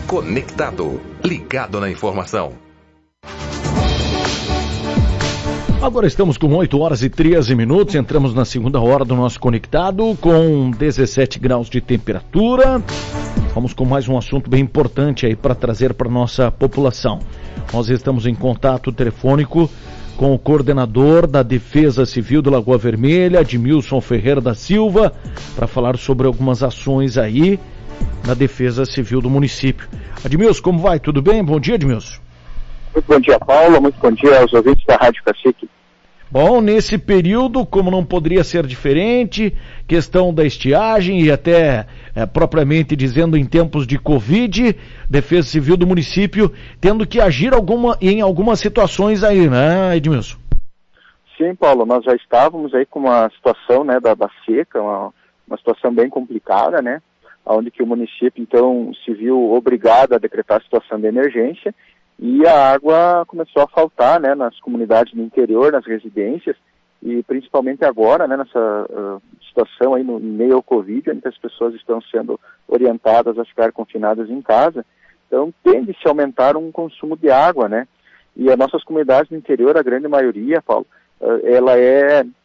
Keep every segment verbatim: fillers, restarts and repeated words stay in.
Conectado, ligado na informação. Agora estamos com oito horas e treze minutos, entramos na segunda hora do nosso Conectado com dezessete graus de temperatura. Vamos com mais um assunto bem importante aí para trazer para nossa população. Nós estamos em contato telefônico com o coordenador da Defesa Civil do Lagoa Vermelha, Admilson Ferreira da Silva, para falar sobre algumas ações aí na Defesa Civil do município. Admilson, como vai? Tudo bem? Bom dia, Admilson. Muito bom dia, Paulo. Muito bom dia aos ouvintes da Rádio Cacique. Bom, nesse período, como não poderia ser diferente, questão da estiagem e até, é, propriamente dizendo, em tempos de Covid, Defesa Civil do município tendo que agir alguma, em algumas situações aí, né, Edmilson? Sim, Paulo, nós já estávamos aí com uma situação, né, da, da seca, uma, uma situação bem complicada, né, onde que o município, então, se viu obrigado a decretar a situação de emergência. E a água começou a faltar, né, nas comunidades do interior, nas residências, e principalmente agora, né, nessa uh, situação aí no meio ao Covid, onde as pessoas estão sendo orientadas a ficar confinadas em casa. Então, tende-se a aumentar um consumo de água, né, e as nossas comunidades do interior, a grande maioria, Paulo, uh, ela é, uh,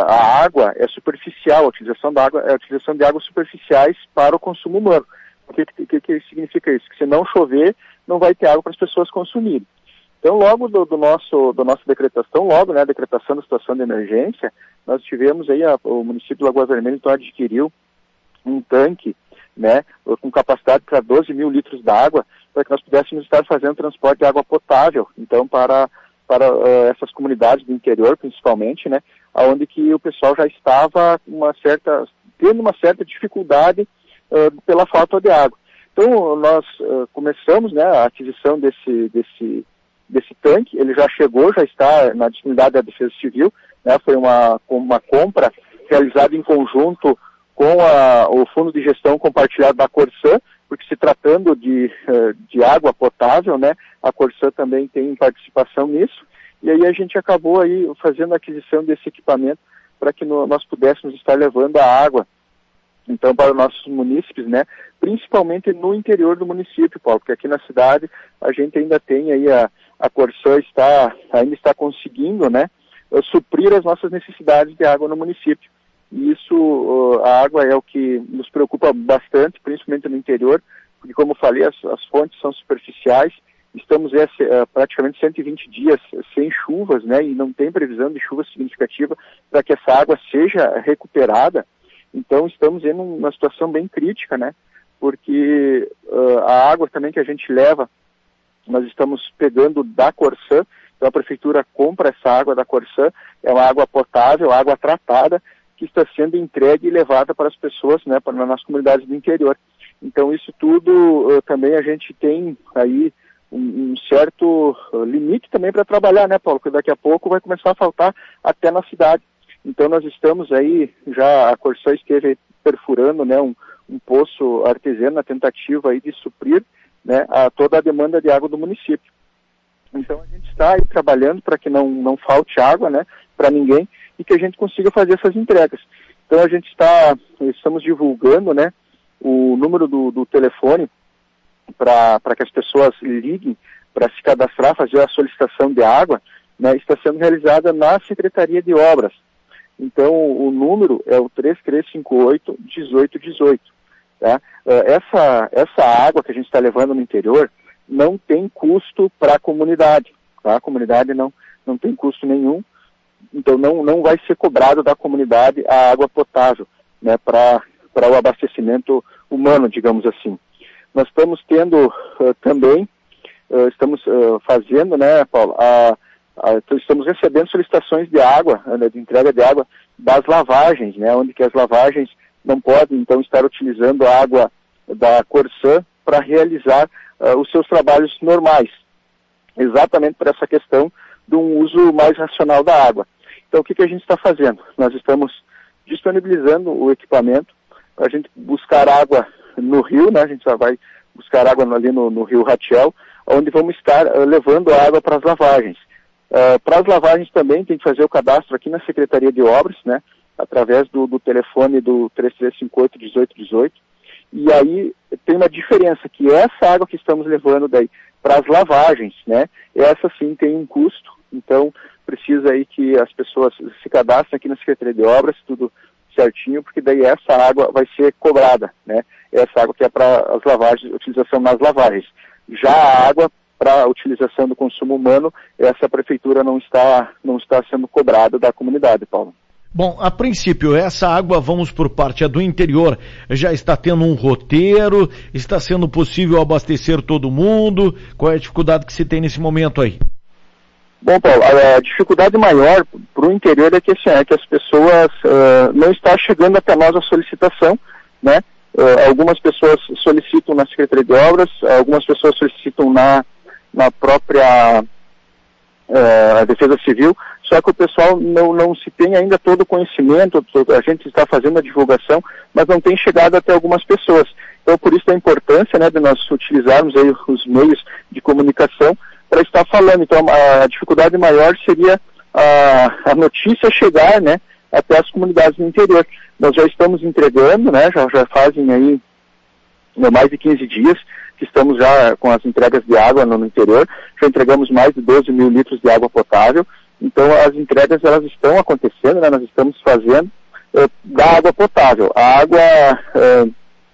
a água é superficial, a utilização da água é a utilização de águas superficiais para o consumo humano. O que, que, que significa isso? Que se não chover, não vai ter água para as pessoas consumirem. Então, logo do, do nosso, da nossa decretação, logo, né, a decretação da situação de emergência, nós tivemos aí, a, o município de Lagoa Vermelha, então, adquiriu um tanque, né, com capacidade para doze mil litros de água, para que nós pudéssemos estar fazendo transporte de água potável, então, para, para uh, essas comunidades do interior, principalmente, né, onde que o pessoal já estava uma certa, tendo uma certa dificuldade uh, pela falta de água. Então, nós uh, começamos, né, a aquisição desse, desse, desse tanque, ele já chegou, já está na disponibilidade da Defesa Civil, né, foi uma, uma compra realizada em conjunto com a, o Fundo de Gestão Compartilhado da Corsã, porque se tratando de, uh, de água potável, né, a Corsã também tem participação nisso, e aí a gente acabou aí fazendo a aquisição desse equipamento para que no, nós pudéssemos estar levando a água, então, para os nossos munícipes, né, principalmente no interior do município, Paulo, porque aqui na cidade a gente ainda tem aí, a, a Corsã está, ainda está conseguindo, né, suprir as nossas necessidades de água no município. E isso, a água é o que nos preocupa bastante, principalmente no interior, porque, como eu falei, as, as fontes são superficiais, estamos é, praticamente cento e vinte dias sem chuvas, né, e não tem previsão de chuva significativa para que essa água seja recuperada. Então, estamos em uma situação bem crítica, né, porque uh, a água também que a gente leva, nós estamos pegando da Corsã, então a prefeitura compra essa água da Corsã, é uma água potável, água tratada, que está sendo entregue e levada para as pessoas, né, para, nas comunidades do interior. Então, isso tudo uh, também a gente tem aí um, um certo uh, limite também para trabalhar, né, Paulo, porque daqui a pouco vai começar a faltar até na cidade. Então, nós estamos aí, já a Corsã esteve perfurando, né, um, um poço artesiano na tentativa aí de suprir, né, a toda a demanda de água do município. Então, a gente está aí trabalhando para que não, não falte água, né, para ninguém e que a gente consiga fazer essas entregas. Então, a gente está, estamos divulgando, né, o número do, do telefone para que as pessoas liguem para se cadastrar, fazer a solicitação de água, né, está sendo realizada na Secretaria de Obras. Então, o número é o três três cinco oito, um oito um oito. Tá? Essa, essa água que a gente está levando no interior não tem custo para a comunidade. Tá? A comunidade não, não tem custo nenhum. Então, não, não vai ser cobrado da comunidade a água potável, né, para o abastecimento humano, digamos assim. Nós estamos tendo uh, também, uh, estamos uh, fazendo, né, Paulo, a Então, estamos recebendo solicitações de água, de entrega de água das lavagens, né, onde que as lavagens não podem, então, estar utilizando a água da Corsã para realizar uh, os seus trabalhos normais, exatamente por essa questão de um uso mais racional da água. Então, o que, que a gente está fazendo? Nós estamos disponibilizando o equipamento para a gente buscar água no rio, né, a gente já vai buscar água ali no, no rio Ratiel, onde vamos estar uh, levando água para as lavagens. Uh, para as lavagens também tem que fazer o cadastro aqui na Secretaria de Obras, né, através do, do telefone do três três cinco oito, um oito um oito. E aí tem uma diferença, que essa água que estamos levando daí para as lavagens, né, essa sim tem um custo, então precisa aí que as pessoas se cadastrem aqui na Secretaria de Obras, tudo certinho, porque daí essa água vai ser cobrada, né, essa água que é para as lavagens, utilização nas lavagens. Já a água para a utilização do consumo humano, essa prefeitura não está, não está sendo cobrada da comunidade, Paulo. Bom, a princípio, essa água, vamos por parte do interior, já está tendo um roteiro, está sendo possível abastecer todo mundo? Qual é a dificuldade que se tem nesse momento aí? Bom, Paulo, a dificuldade maior para o interior é que, assim, é que as pessoas uh, não estão chegando até nós a solicitação, né? Uh, algumas pessoas solicitam na Secretaria de Obras, algumas pessoas solicitam na, na própria uh, Defesa Civil, só que o pessoal não, não se tem ainda todo o conhecimento, a gente está fazendo a divulgação, mas não tem chegado até algumas pessoas. Então, por isso a importância, né, de nós utilizarmos aí os meios de comunicação para estar falando. Então, a dificuldade maior seria a, a notícia chegar, né, até as comunidades do interior. Nós já estamos entregando, né, já, já fazem aí mais de quinze dias que estamos já com as entregas de água no, no interior, já entregamos mais de doze mil litros de água potável. Então, as entregas, elas estão acontecendo, né, nós estamos fazendo uh, da água potável. A água, uh,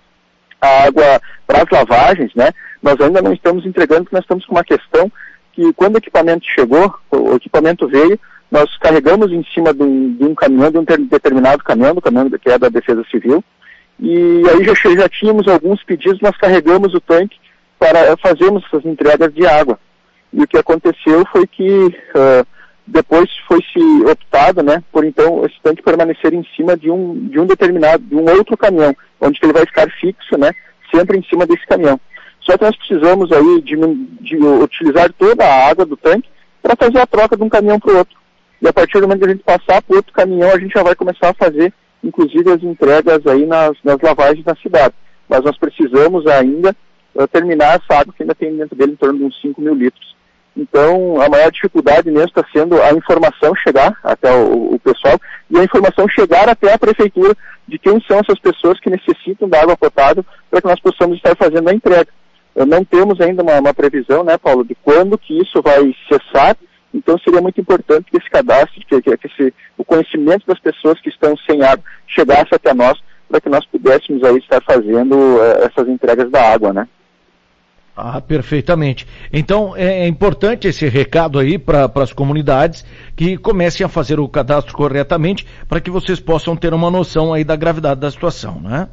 a água para as lavagens, né, nós ainda não estamos entregando, porque nós estamos com uma questão que quando o equipamento chegou, o equipamento veio, nós carregamos em cima de um, de um caminhão, de um ter, determinado caminhão, do caminhão que é da Defesa Civil, e aí já, já tínhamos alguns pedidos, nós carregamos o tanque para fazermos essas entregas de água. E o que aconteceu foi que uh, depois foi-se optado, né, por então esse tanque permanecer em cima de um, de um determinado, de um outro caminhão, onde ele vai ficar fixo, né, sempre em cima desse caminhão. Só que nós precisamos aí de, de utilizar toda a água do tanque para fazer a troca de um caminhão para o outro. E a partir do momento que a gente passar para o outro caminhão, a gente já vai começar a fazer, inclusive, as entregas aí nas, nas lavagens da cidade. Mas nós precisamos ainda uh, terminar essa água que ainda tem dentro dele em torno de uns cinco mil litros. Então, a maior dificuldade mesmo está sendo a informação chegar até o, o pessoal e a informação chegar até a prefeitura de quem são essas pessoas que necessitam da água potável para que nós possamos estar fazendo a entrega. Não temos ainda uma, uma previsão, né, Paulo, de quando que isso vai cessar, então seria muito importante que esse cadastro, que, que, que esse, o conhecimento das pessoas que estão sem água chegasse até nós, para que nós pudéssemos aí estar fazendo uh, essas entregas da água, né. Ah, perfeitamente. Então é importante esse recado aí para as comunidades que comecem a fazer o cadastro corretamente para que vocês possam ter uma noção aí da gravidade da situação, né?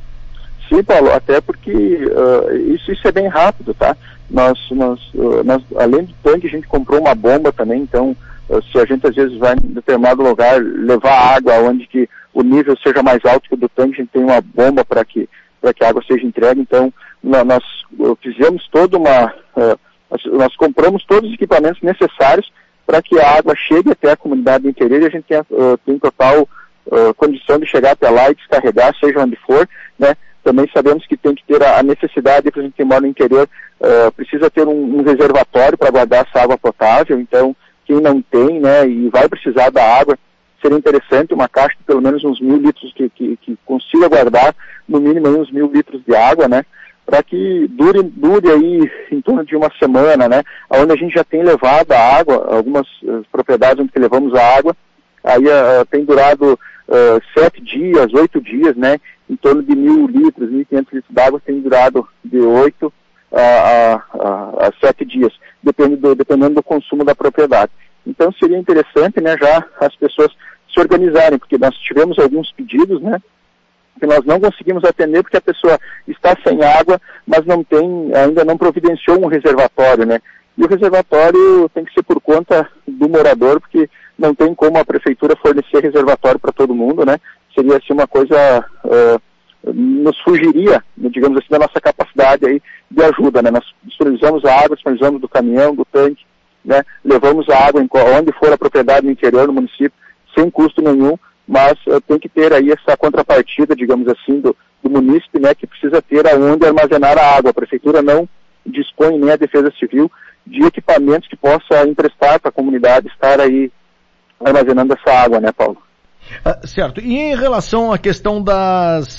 Sim, Paulo, até porque uh, isso, isso é bem rápido, tá? Nós, nós, uh, nós, além do tanque, a gente comprou uma bomba também, então uh, se a gente às vezes vai em determinado lugar levar água onde que o nível seja mais alto que o do tanque, a gente tem uma bomba para que, para que a água seja entregue, então nós fizemos toda uma, uh, nós compramos todos os equipamentos necessários para que a água chegue até a comunidade do interior e a gente tenha, uh, tem total uh, condição de chegar até lá e descarregar, seja onde for, né? Também sabemos que tem que ter a, a necessidade, para a gente que mora no interior, uh, precisa ter um, um reservatório para guardar essa água potável, então quem não tem, né, e vai precisar da água, seria interessante uma caixa de pelo menos uns mil litros que, que, que consiga guardar, no mínimo aí uns mil litros de água, né, para que dure, dure aí em torno de uma semana, né, onde a gente já tem levado a água, algumas uh, propriedades onde levamos a água, aí uh, tem durado uh, sete dias, oito dias, né, em torno de mil litros, mil e quinhentos litros d'água tem durado de oito a, a, a, a sete dias, dependendo do, dependendo do consumo da propriedade. Então seria interessante, né, já as pessoas se organizarem, porque nós tivemos alguns pedidos, né, que nós não conseguimos atender porque a pessoa está sem água, mas não tem, ainda não providenciou um reservatório, né, e o reservatório tem que ser por conta do morador, porque não tem como a prefeitura fornecer reservatório para todo mundo, né, seria assim uma coisa, uh, nos fugiria, digamos assim, da nossa capacidade aí de ajuda, né, nós disponibilizamos a água, disponibilizamos do caminhão, do tanque, né, levamos a água em onde for a propriedade no interior do município, sem custo nenhum, mas uh, tem que ter aí essa contrapartida, digamos assim, do, do munícipe, né, que precisa ter aonde armazenar a água. A prefeitura não dispõe, nem a Defesa Civil, de equipamentos que possa emprestar para a comunidade estar aí armazenando essa água, né, Paulo? Ah, certo. E em relação à questão das,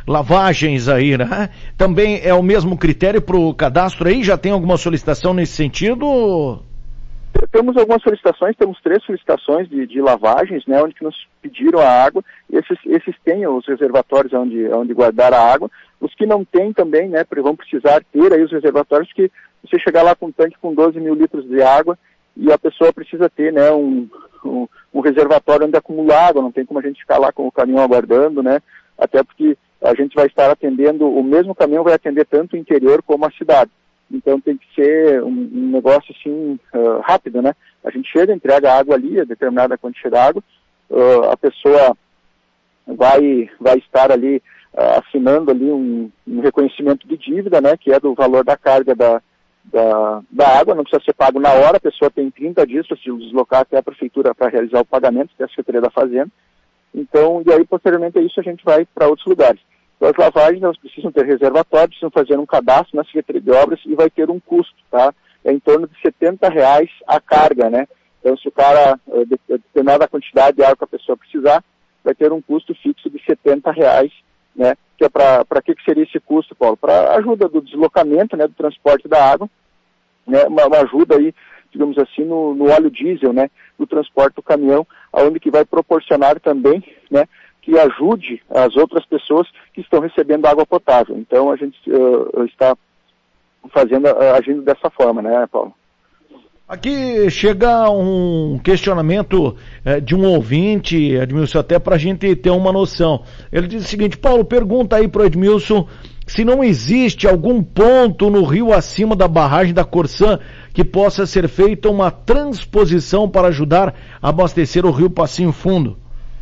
lavagens aí, né? Também é o mesmo critério para o cadastro aí? Já tem alguma solicitação nesse sentido? Temos algumas solicitações, temos três solicitações de, de lavagens, né, onde que nos pediram a água, esses, esses têm os reservatórios onde, onde guardar a água, os que não têm também, né, vão precisar ter aí os reservatórios, que você chegar lá com um tanque com doze mil litros de água, e a pessoa precisa ter, né, um, um, um reservatório onde acumular água, não tem como a gente ficar lá com o caminhão aguardando, né, até porque a gente vai estar atendendo, o mesmo caminhão vai atender tanto o interior como a cidade. Então tem que ser um, um negócio assim, uh, rápido, né? A gente chega, entrega a água ali, a determinada quantidade de água, uh, a pessoa vai, vai estar ali uh, assinando ali um, um reconhecimento de dívida, né? Que é do valor da carga da, da, da água, não precisa ser pago na hora, a pessoa tem trinta dias para se deslocar até a prefeitura para realizar o pagamento, até a Secretaria da Fazenda. Então, e aí posteriormente a isso a gente vai para outros lugares. Então, as lavagens, elas precisam ter reservatório, precisam fazer um cadastro na Secretaria de Obras e vai ter um custo, tá? É em torno de setenta reais a carga, né? Então, se o cara, determinada quantidade de água que a pessoa precisar, vai ter um custo fixo de setenta reais, né? Que é para que, que seria esse custo, Paulo? Para ajuda do deslocamento, né? Do transporte da água, né? Uma, uma ajuda aí, digamos assim, no, no óleo diesel, né? Do transporte do caminhão, aonde que vai proporcionar também, né? Que ajude as outras pessoas que estão recebendo água potável. Então, a gente uh, está fazendo, uh, agindo dessa forma, né, Paulo? Aqui chega um questionamento eh, de um ouvinte, Edmilson, até para a gente ter uma noção. Ele diz o seguinte: Paulo, pergunta aí para o Edmilson se não existe algum ponto no rio acima da barragem da Corsã que possa ser feita uma transposição para ajudar a abastecer o rio Passinho Fundo.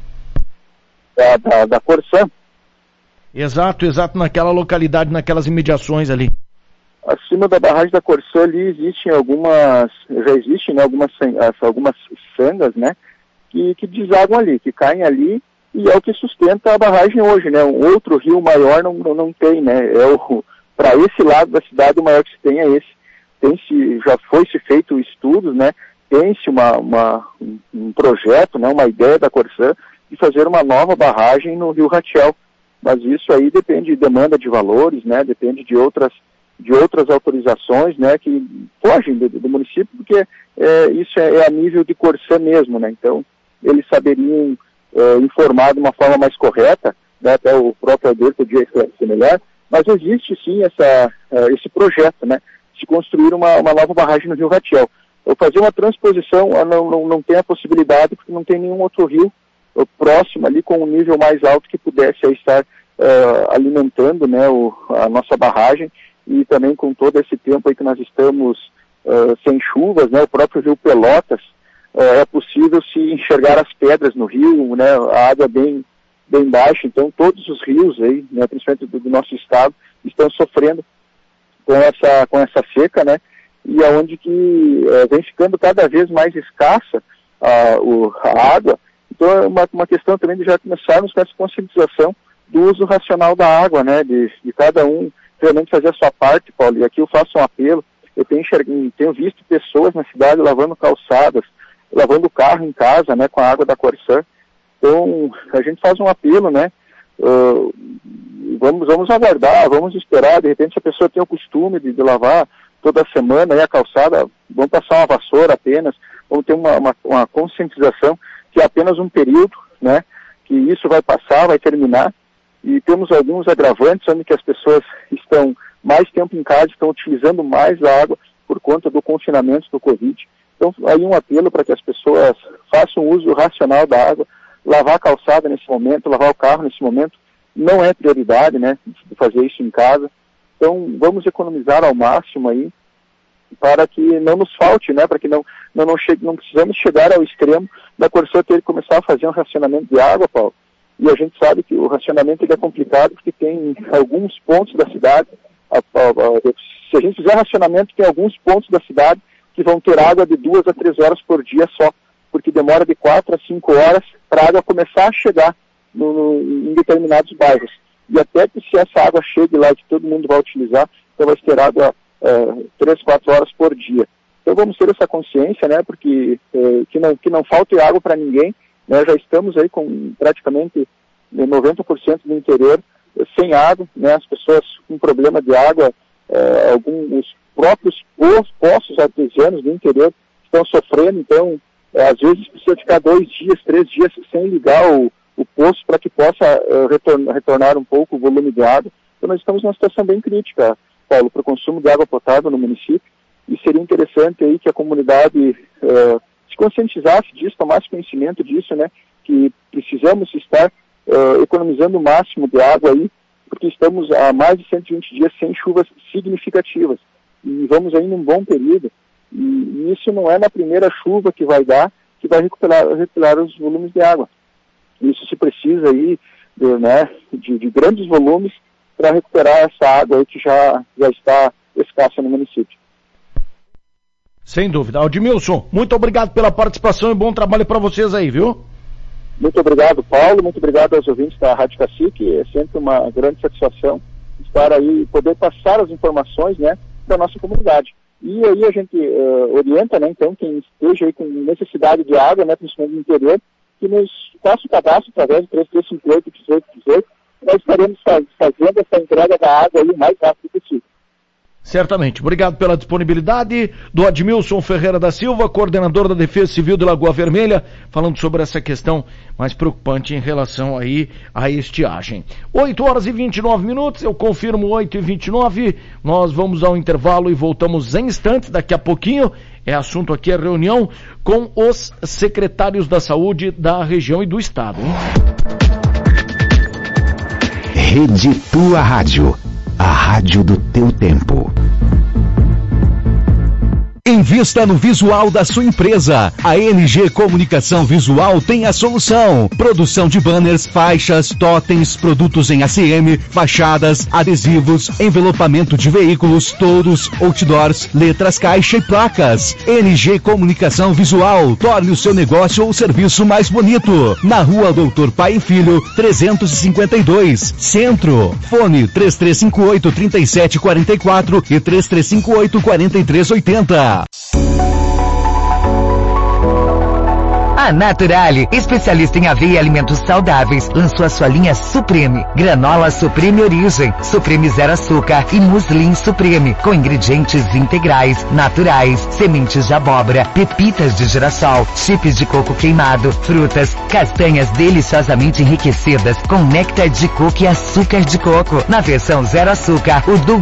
Da, da, da Corsã. Exato, exato, naquela localidade, naquelas imediações ali. Acima da barragem da Corsã ali existem algumas, já existem, né, algumas, algumas sangas, né, que, que desaguam ali, que caem ali, e é o que sustenta a barragem hoje, né, um outro rio maior não, não, não tem, né, é o, para esse lado da cidade o maior que se tem é esse. Tem-se, já foi-se feito estudos, né, tem-se uma, uma, um projeto, né, uma ideia da Corsã, de fazer uma nova barragem no Rio Ratiel, mas isso aí depende de demanda de valores, né, depende de outras, de outras autorizações, né, que fogem do, do município, porque é, isso é, é a nível de Corsã mesmo, né, então eles saberiam é, informar de uma forma mais correta, né, até o próprio Alder podia esclarecer melhor, mas existe sim essa, uh, esse projeto, né, de construir uma, uma nova barragem no Rio Ratiel. Eu fazer uma transposição não, não, não tem a possibilidade, porque não tem nenhum outro rio próximo ali com um nível mais alto que pudesse aí estar uh, alimentando, né, o, a nossa barragem, e também com todo esse tempo aí que nós estamos uh, sem chuvas, né, o próprio rio Pelotas, uh, é possível se enxergar as pedras no rio, né, a água bem, bem baixa, então todos os rios aí, né, principalmente do, do nosso estado, estão sofrendo com essa, com essa seca, né, e aonde que uh, vem ficando cada vez mais escassa uh, o, a água. Então é uma, uma questão também de já começarmos com essa conscientização do uso racional da água, né, de, de cada um realmente fazer a sua parte, Paulo, e aqui eu faço um apelo. Eu tenho, tenho visto pessoas na cidade lavando calçadas, lavando o carro em casa, né, com a água da Corsã. Então a gente faz um apelo, né, uh, vamos, vamos aguardar, vamos esperar, de repente se a pessoa tem o costume de, de lavar toda semana aí a calçada, vamos passar uma vassoura apenas, vamos ter uma, uma, uma conscientização que é apenas um período, né, que isso vai passar, vai terminar, e temos alguns agravantes onde que as pessoas estão mais tempo em casa, estão utilizando mais a água por conta do confinamento do Covid. Então, aí um apelo para que as pessoas façam uso racional da água, lavar a calçada nesse momento, lavar o carro nesse momento, não é prioridade, né, de fazer isso em casa. Então, vamos economizar ao máximo aí, para que não nos falte, né, para que não, não, não, chegue, não precisamos chegar ao extremo da Corsã ter que começar a fazer um racionamento de água, Paulo. E a gente sabe que o racionamento ele é complicado porque tem alguns pontos da cidade, a, a, a, se a gente fizer racionamento, tem alguns pontos da cidade que vão ter água de duas a três horas por dia só, porque demora de quatro a cinco horas para a água começar a chegar no, no, em determinados bairros. E até que se essa água chegue lá, que todo mundo vai utilizar, então vai ter água Uh, três, quatro horas por dia. Então vamos ter essa consciência, né, porque uh, que, não, que não falte água para ninguém, né, já estamos aí com praticamente noventa por cento do interior sem água, né, as pessoas com problema de água, é, alguns os próprios poços artesianos do interior estão sofrendo, então é, às vezes precisa ficar dois dias, três dias sem ligar o, o poço para que possa é, retornar, retornar um pouco o volume de água. Então nós estamos numa situação bem crítica, Paulo, para o consumo de água potável no município, e seria interessante aí que a comunidade é, se conscientizasse disso, tomasse conhecimento disso, né, que precisamos estar é, economizando o máximo de água aí, porque estamos há mais de cento e vinte dias sem chuvas significativas, e vamos aí num bom período, e, e isso não é na primeira chuva que vai dar, que vai recuperar, recuperar os volumes de água. Isso se precisa aí de, né, de, de grandes volumes para recuperar essa água aí que já, já está escassa no município. Sem dúvida. Aldimilson, muito obrigado pela participação e bom trabalho para vocês aí, viu? Muito obrigado, Paulo, muito obrigado aos ouvintes da Rádio Cacique, é sempre uma grande satisfação estar aí e poder passar as informações, né, da nossa comunidade. E aí a gente uh, orienta, né, então, quem esteja aí com necessidade de água, né, principalmente no interior, que nos faça o cadastro através do três três cinco oito, oito oito oito, nós estaremos faz, fazendo essa entrega da água aí o mais rápido possível. Certamente. Obrigado pela disponibilidade do Admilson Ferreira da Silva, coordenador da Defesa Civil de Lagoa Vermelha, falando sobre essa questão mais preocupante em relação aí à estiagem. oito horas e vinte e nove minutos, eu confirmo oito e vinte e nove, nós vamos ao intervalo e voltamos em instantes, daqui a pouquinho. É assunto aqui, a reunião com os secretários da saúde da região e do estado. Hein? Rede Tua Rádio. A rádio do teu tempo. Invista no visual da sua empresa. A N G Comunicação Visual tem a solução. Produção de banners, faixas, totens, produtos em A C M, fachadas, adesivos, envelopamento de veículos, touros, outdoors, letras caixa e placas. N G Comunicação Visual. Torne o seu negócio ou serviço mais bonito. Na Rua Doutor Pai e Filho, trezentos e cinquenta e dois, Centro. Fone três três cinco oito, três sete quatro quatro e três três cinco oito, quatro três oito zero. A Naturale, especialista em aveia e alimentos saudáveis, lançou a sua linha Supreme. Granola Supreme Origem, Supreme Zero Açúcar e Muslin Supreme, com ingredientes integrais, naturais, sementes de abóbora, pepitas de girassol, chips de coco queimado, frutas, castanhas deliciosamente enriquecidas com néctar de coco e açúcar de coco. Na versão Zero Açúcar, o